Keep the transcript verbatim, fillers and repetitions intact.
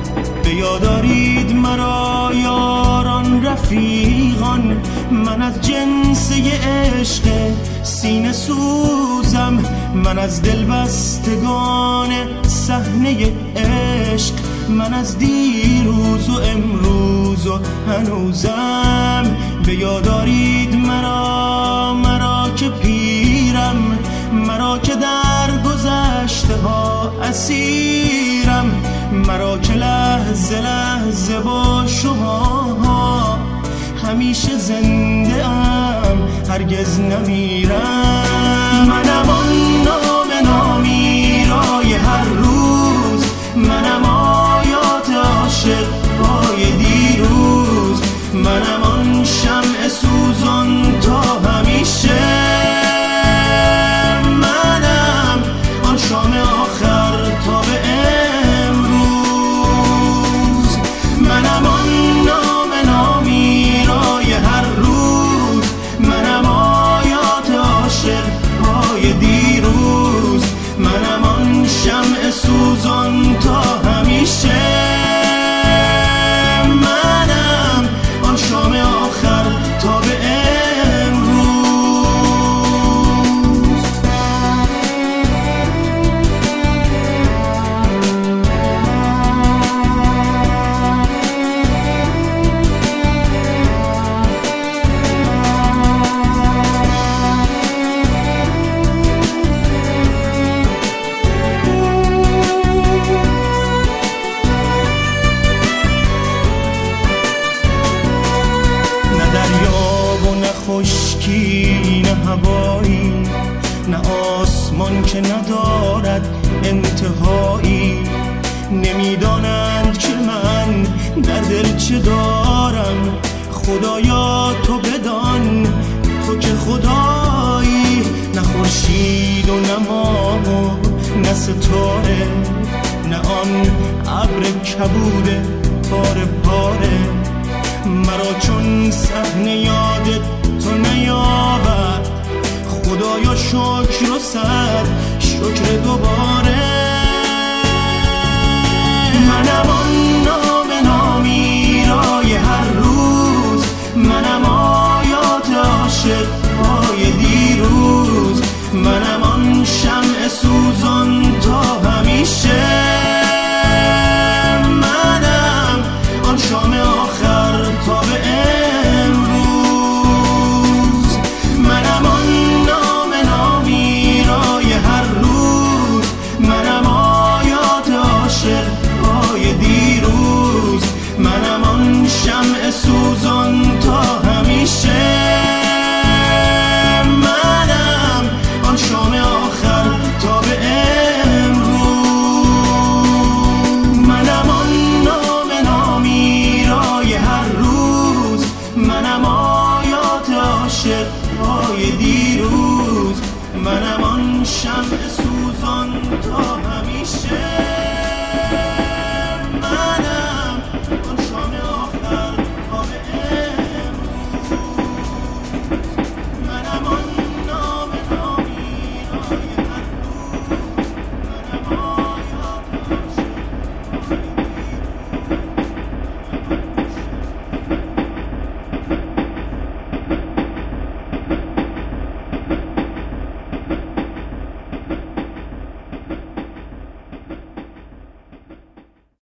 به یاد آرید مرا یاران رفیقان، من از جنسه عشق سینه سوزم، من از دل بستگان صحنه عشق، من از دیروز و امروز و هنوزم. به یاد آرید مرا، مرا که پیرم، مرا که در گذشته ها اسیرم، مرا که لحظه لحظه با شما همیشه زنده ام، هرگز نمیرم. منم آن نام نامیرای هر روز، منم آیات عاشق های دیروز، منم آن شمع سوزان تا همیشه، منم آن شام آخر تا به امروز، منم آن نام نامیرای هر روز، منم آیات عاشق های دیروز، منم آن شمع سوزان تا همیشه، منم آن شام آخر تا به امروز. خشکی نه هوایی، نه آسمان که ندارد انتهایی، نمیدانند که من در دل چه دارم. خدایا تو بدان، تو که خدایی، نه خورشید و نه ماه و نه ستاره، نه آن ابر کبوده پاره پاره، مرا چون صحنه یادت تو نیاورد. خدایا شکر و صد شکر دوباره، منم آن نام نامیرای هر روز، منم آیات عاشق های دیروز، منم آن شمع سوزان تا همیشه، منم آن شام آخر تا به امروز، منم آن نام نامیرای هر روز، منم آیات عاشق های دیروز، منم آن شمع سوزان تا همیشه، منم آن شام آخر تا به امروز، منم آن نام نامیرای هر روز، منم آیات عاشق های دیروز، منم